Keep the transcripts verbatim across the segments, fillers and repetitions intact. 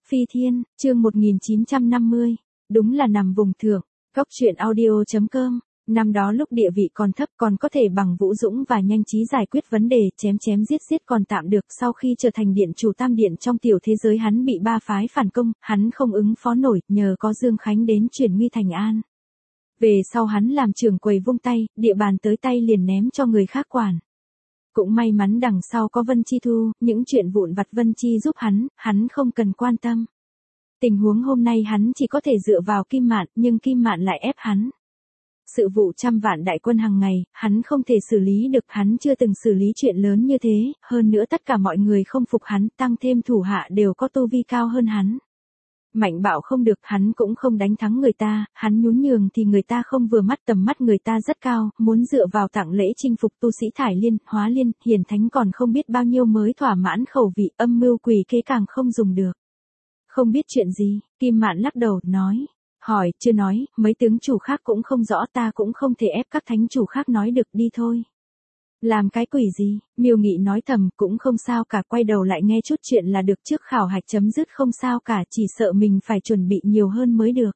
Phi Thiên, chương một nghìn chín trăm năm mươi. Đúng là nằm vùng thượng. Góc truyện audio chấm com. Năm đó lúc địa vị còn thấp còn có thể bằng vũ dũng và nhanh trí giải quyết vấn đề, chém chém giết giết còn tạm được. Sau khi trở thành điện chủ tam điện trong tiểu thế giới, hắn bị ba phái phản công, hắn không ứng phó nổi, nhờ có Dương Khánh đến chuyển nguy thành an. Về sau hắn làm trưởng quầy vung tay, địa bàn tới tay liền ném cho người khác quản. Cũng may mắn đằng sau có Vân Chi Thu, những chuyện vụn vặt Vân Chi giúp hắn, hắn không cần quan tâm. Tình huống hôm nay hắn chỉ có thể dựa vào Kim Mạn, nhưng Kim Mạn lại ép hắn. Sự vụ trăm vạn đại quân hàng ngày, hắn không thể xử lý được, hắn chưa từng xử lý chuyện lớn như thế, hơn nữa tất cả mọi người không phục hắn, tăng thêm thủ hạ đều có tu vi cao hơn hắn. Mạnh bạo không được, hắn cũng không đánh thắng người ta, hắn nhún nhường thì người ta không vừa mắt, tầm mắt người ta rất cao, muốn dựa vào tặng lễ chinh phục tu sĩ thải liên, hóa liên, hiền thánh còn không biết bao nhiêu mới thỏa mãn khẩu vị, âm mưu quỷ kế càng không dùng được. Không biết chuyện gì, Kim Mạn lắc đầu, nói, hỏi, chưa nói, mấy tướng chủ khác cũng không rõ, ta cũng không thể ép các thánh chủ khác nói được, đi thôi. Làm cái quỷ gì, Miêu Nghị nói thầm, cũng không sao cả, quay đầu lại nghe chút chuyện là được, trước khảo hạch chấm dứt không sao cả, chỉ sợ mình phải chuẩn bị nhiều hơn mới được.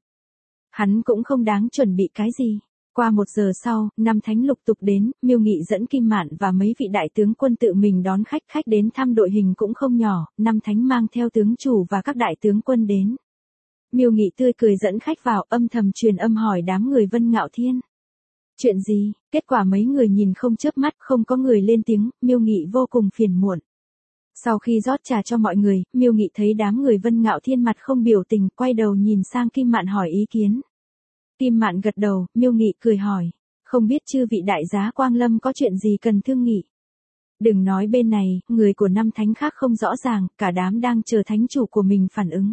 Hắn cũng không đáng chuẩn bị cái gì. Qua một giờ sau, năm thánh lục tục đến, Miêu Nghị dẫn Kim Mạn và mấy vị đại tướng quân tự mình đón khách, khách đến thăm đội hình cũng không nhỏ, năm thánh mang theo tướng chủ và các đại tướng quân đến. Miêu Nghị tươi cười dẫn khách vào, âm thầm truyền âm hỏi đám người Vân Ngạo Thiên. Chuyện gì? Kết quả mấy người nhìn không chớp mắt, không có người lên tiếng, Miêu Nghị vô cùng phiền muộn. Sau khi rót trà cho mọi người, Miêu Nghị thấy đám người Vân Ngạo Thiên mặt không biểu tình, quay đầu nhìn sang Kim Mạn hỏi ý kiến. Kim Mạn gật đầu, Miêu Nghị cười hỏi, không biết chư vị đại giá Quang Lâm có chuyện gì cần thương nghị. Đừng nói bên này, người của năm thánh khác không rõ ràng, cả đám đang chờ thánh chủ của mình phản ứng.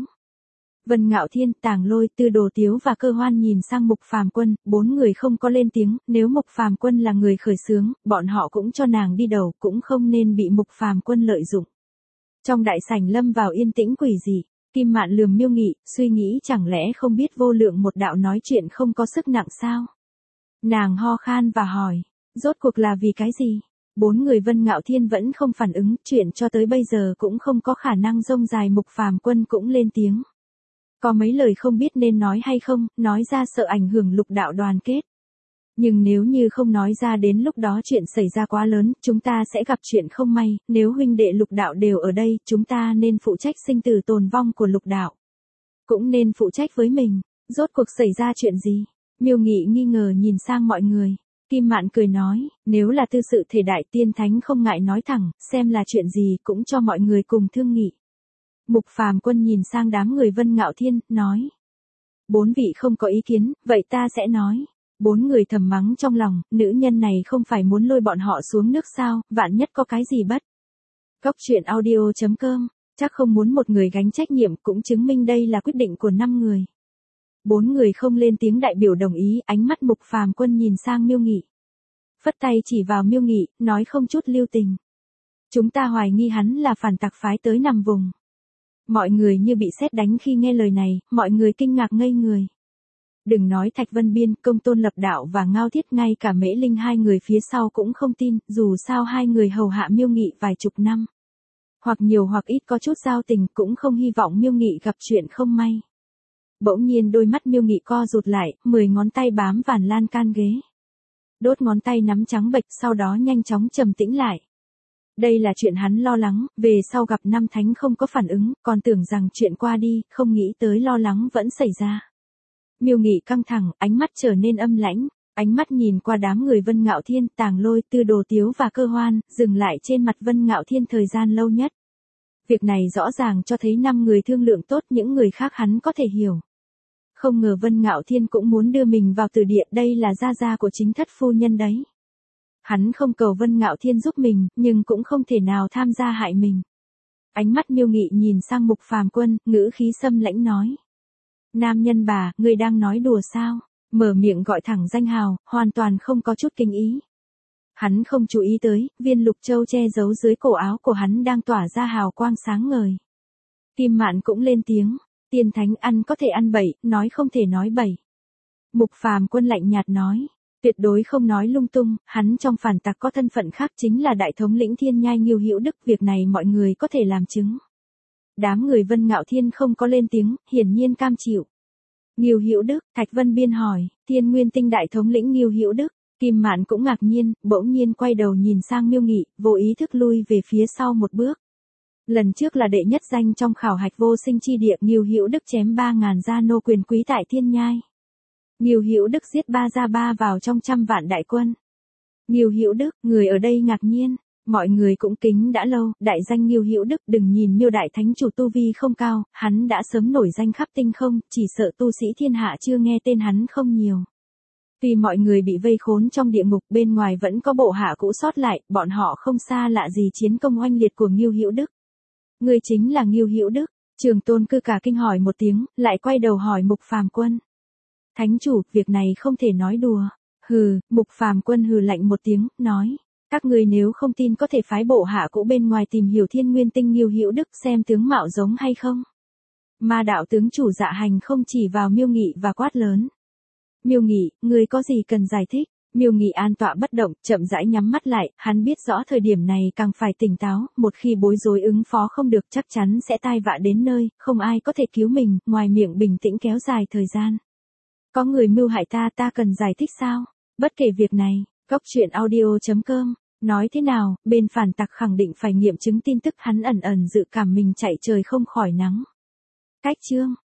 Vân Ngạo Thiên, Tàng Lôi, Tư Đồ Tiếu và Cơ Hoan nhìn sang Mục Phàm Quân, bốn người không có lên tiếng, nếu Mục Phàm Quân là người khởi xướng, bọn họ cũng cho nàng đi đầu, cũng không nên bị Mục Phàm Quân lợi dụng. Trong đại sảnh lâm vào yên tĩnh quỷ dị, Kim Mạn lườm Miêu Nghị, suy nghĩ chẳng lẽ không biết vô lượng một đạo nói chuyện không có sức nặng sao? Nàng ho khan và hỏi, rốt cuộc là vì cái gì? Bốn người Vân Ngạo Thiên vẫn không phản ứng, chuyện cho tới bây giờ cũng không có khả năng rông dài. Mục Phàm Quân cũng lên tiếng. Có mấy lời không biết nên nói hay không, nói ra sợ ảnh hưởng lục đạo đoàn kết. Nhưng nếu như không nói ra đến lúc đó chuyện xảy ra quá lớn, chúng ta sẽ gặp chuyện không may, nếu huynh đệ lục đạo đều ở đây, chúng ta nên phụ trách sinh tử tồn vong của lục đạo. Cũng nên phụ trách với mình, rốt cuộc xảy ra chuyện gì? Miêu Nghị nghi ngờ nhìn sang mọi người. Kim Mạn cười nói, nếu là tư sự thể đại tiên thánh không ngại nói thẳng, xem là chuyện gì cũng cho mọi người cùng thương nghị. Mục Phàm Quân nhìn sang đám người Vân Ngạo Thiên, nói. Bốn vị không có ý kiến, vậy ta sẽ nói. Bốn người thầm mắng trong lòng, nữ nhân này không phải muốn lôi bọn họ xuống nước sao, vạn nhất có cái gì bất. Góc truyện audio chấm com, chắc không muốn một người gánh trách nhiệm, cũng chứng minh đây là quyết định của năm người. Bốn người không lên tiếng, đại biểu đồng ý, ánh mắt Mục Phàm Quân nhìn sang Miêu Nghị. Phất tay chỉ vào Miêu Nghị, nói không chút lưu tình. Chúng ta hoài nghi hắn là phản tặc phái tới nằm vùng. Mọi người như bị sét đánh khi nghe lời này, mọi người kinh ngạc ngây người. Đừng nói Thạch Vân Biên, Công Tôn Lập Đạo và Ngao Thiết, ngay cả Mễ Linh hai người phía sau cũng không tin, dù sao hai người hầu hạ Miêu Nghị vài chục năm. Hoặc nhiều hoặc ít có chút giao tình, cũng không hy vọng Miêu Nghị gặp chuyện không may. Bỗng nhiên đôi mắt Miêu Nghị co rụt lại, mười ngón tay bám vàn lan can ghế. Đốt ngón tay nắm trắng bệch, sau đó nhanh chóng trầm tĩnh lại. Đây là chuyện hắn lo lắng, về sau gặp năm thánh không có phản ứng, còn tưởng rằng chuyện qua đi, không nghĩ tới lo lắng vẫn xảy ra. Miêu Nghị căng thẳng, ánh mắt trở nên âm lãnh, ánh mắt nhìn qua đám người Vân Ngạo Thiên, Tàng Lôi, Tư Đồ Tiếu và Cơ Hoan, dừng lại trên mặt Vân Ngạo Thiên thời gian lâu nhất. Việc này rõ ràng cho thấy năm người thương lượng tốt, những người khác hắn có thể hiểu. Không ngờ Vân Ngạo Thiên cũng muốn đưa mình vào từ địa, đây là gia gia của chính thất phu nhân đấy. Hắn không cầu Vân Ngạo Thiên giúp mình, nhưng cũng không thể nào tham gia hại mình. Ánh mắt Miêu Nghị nhìn sang Mục Phàm Quân, ngữ khí xâm lãnh nói. Nam nhân bà, ngươi đang nói đùa sao? Mở miệng gọi thẳng danh hào, hoàn toàn không có chút kinh ý. Hắn không chú ý tới, viên lục châu che giấu dưới cổ áo của hắn đang tỏa ra hào quang sáng ngời. Kim Mạn cũng lên tiếng, tiên thánh ăn có thể ăn bậy, nói không thể nói bậy. Mục Phàm Quân lạnh nhạt nói. Tuyệt đối không nói lung tung, hắn trong phản tặc có thân phận khác, chính là đại thống lĩnh Thiên Nhai Ngưu Hữu Đức, việc này mọi người có thể làm chứng. Đám người Vân Ngạo Thiên không có lên tiếng, hiển nhiên cam chịu. Ngưu Hữu Đức, Thạch Vân Biên hỏi, Thiên Nguyên Tinh đại thống lĩnh Ngưu Hữu Đức. Kim Mạn cũng ngạc nhiên, bỗng nhiên quay đầu nhìn sang Miêu Nghị, vô ý thức lui về phía sau một bước. Lần trước là đệ nhất danh trong khảo hạch vô sinh chi địa, Ngưu Hữu Đức chém ba ngàn gia nô quyền quý tại Thiên Nhai. Ngưu Hữu Đức giết ba gia ba vào trong trăm vạn đại quân. Ngưu Hữu Đức, người ở đây ngạc nhiên, mọi người cũng kính đã lâu, đại danh Ngưu Hữu Đức, đừng nhìn Miêu đại thánh chủ tu vi không cao, hắn đã sớm nổi danh khắp tinh không, chỉ sợ tu sĩ thiên hạ chưa nghe tên hắn không nhiều. Tuy mọi người bị vây khốn trong địa ngục, bên ngoài vẫn có bộ hạ cũ sót lại, bọn họ không xa lạ gì chiến công oanh liệt của Ngưu Hữu Đức. Người chính là Ngưu Hữu Đức. Trường Tôn Cư cả kinh hỏi một tiếng, lại quay đầu hỏi Mục Phàm Quân. Thánh chủ, việc này không thể nói đùa. Hừ, Mục Phàm Quân hừ lạnh một tiếng, nói. Các người nếu không tin có thể phái bộ hạ cũ bên ngoài tìm hiểu Thiên Nguyên Tinh Ngưu Hữu Đức xem tướng mạo giống hay không. Ma đạo tướng chủ Dạ Hành không chỉ vào Miêu Nghị và quát lớn. Miêu Nghị, người có gì cần giải thích? Miêu Nghị an tọa bất động, chậm rãi nhắm mắt lại, hắn biết rõ thời điểm này càng phải tỉnh táo, một khi bối rối ứng phó không được chắc chắn sẽ tai vạ đến nơi, không ai có thể cứu mình, ngoài miệng bình tĩnh kéo dài thời gian. Có người mưu hại ta, ta cần giải thích sao? Bất kể việc này, Góc Truyện Audio chấm com, nói thế nào, bên phản tặc khẳng định phải nghiệm chứng tin tức, hắn ẩn ẩn dự cảm mình chạy trời không khỏi nắng. Cách chương